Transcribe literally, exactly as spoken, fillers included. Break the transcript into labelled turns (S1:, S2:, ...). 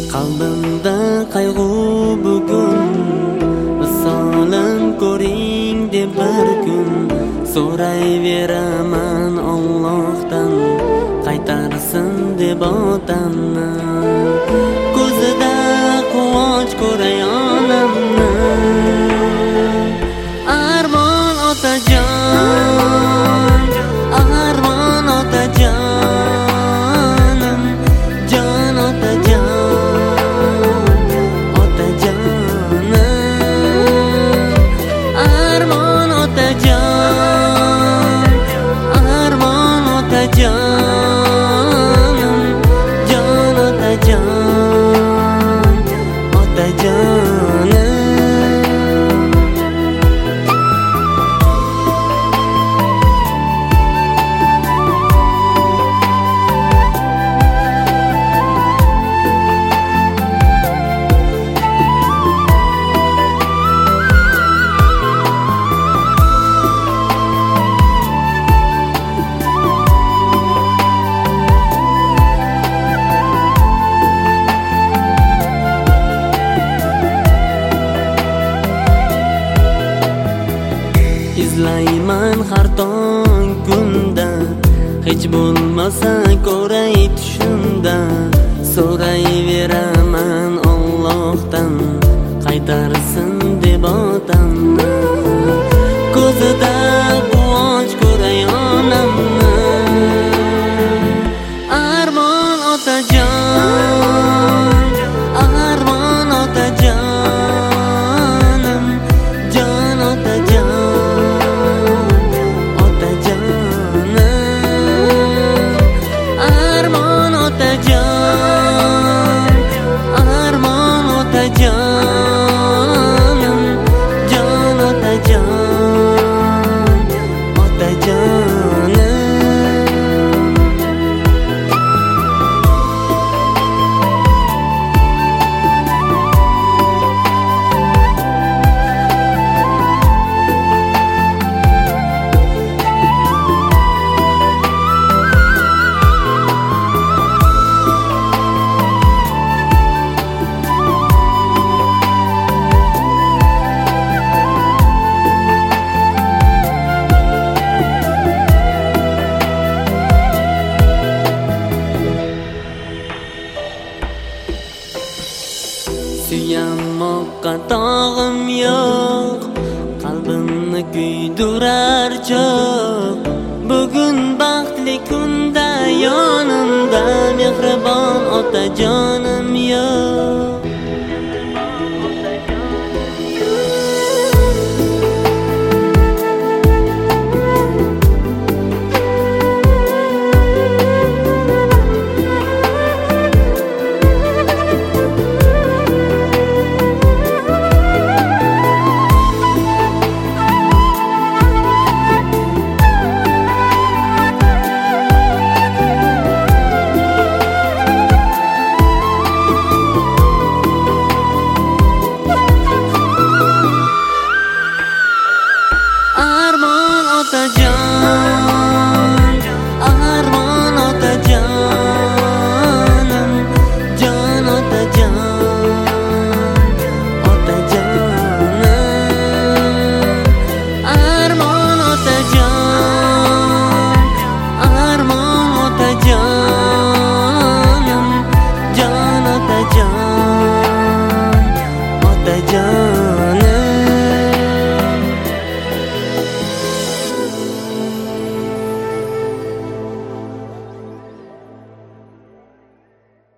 S1: Qalbimda qayg'u bugun, visolim ko'ring deb bir kun so'rayveraman Allohdan, qaytarsin deb otamni. Ko'zida quvonch ko'ray onamni. Armon otajon, armon otajonim, jon otajon, otajonim. Armon otajon, armon otajonim, jon otajon, otajonim. Izlayman har tong kunda, hech bo'lmasa ko'ray tushimda. So'rayveraman Allohdan, qaytarsin deb otamni. Ko'zida quvonch ko'ray onamni. Armon otajon, armon otajonim, jon otajon, otajonim. Armon otajon, armon otajonim, jon otajon, otajonim. Suyanmoqqa tog'im yo'q, qalbimni kuydirar cho'q. Bugun baxtli kunda yonimda mehribon otajonim.